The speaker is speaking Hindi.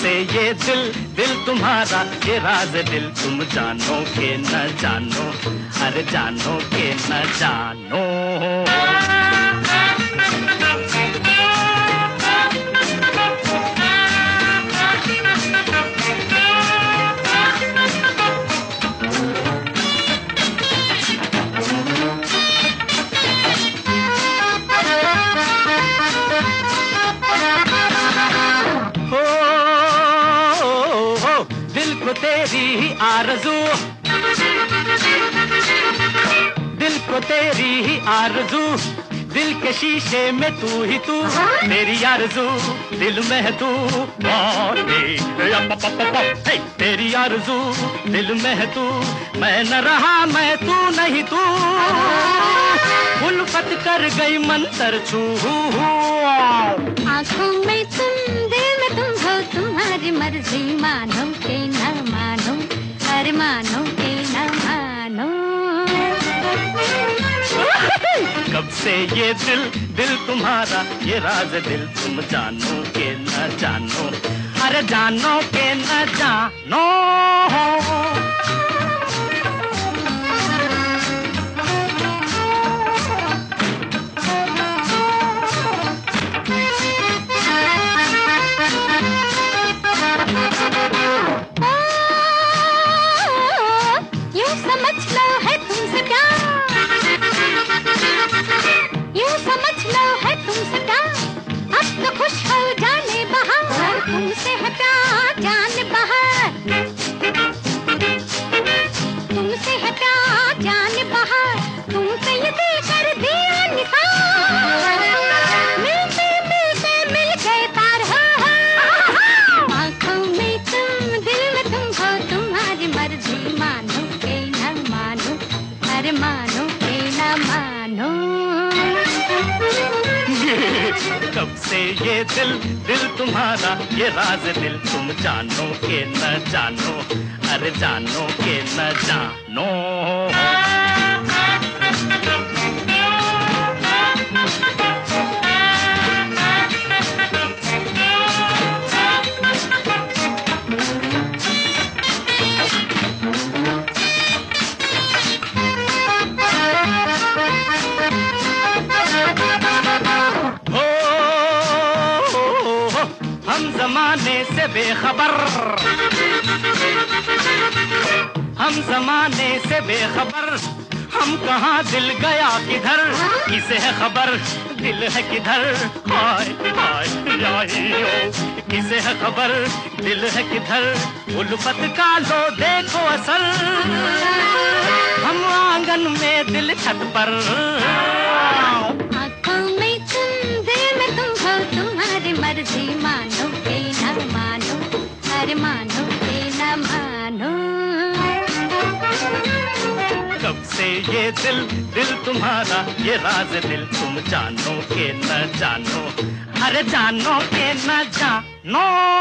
से ये दिल दिल तुम्हारा, ये राज दिल तुम जानो के न जानो, अरे जानो के न जानो। तेरी ही आरज़ू, दिल को तेरी ही आरज़ू, दिल के शीशे में तू ही तू, तेरी आरज़ू दिल में है तू, तेरी आरज़ू दिल में है तू, मैं न रहा मैं तू नहीं तू, उल्फत कर गई मंतर छू। आँखों में तुम दिल में तुम हो, तुम्हारी मर्जी मानो के न मानो, अरे मानो के न मानो। कब से ये दिल दिल तुम्हारा, ये राज दिल तुम जानो के न जानो, अरे जानो के न जानो। कब से ये दिल दिल तुम्हारा, ये राज दिल तुम जानो के न जानो, अरे जानो के न जानो। हम जमाने से बेखबर, हम जमाने से बेखबर, हम कहाँ दिल गया किधर, किसे है खबर दिल है किधर, हाय हाय किसे है खबर दिल है किधर, उल्फत का लो देखो असर, हम आंगन में दिल छत पर। आँखों में तुम दिल में तुम हो, तुम्हारी मर्जी मानो के न मानो, अरे मानो के न मानो। कब से ये दिल दिल तुम्हारा, ये राज दिल तुम जानो के न जानो, अरे जानो के न जानो।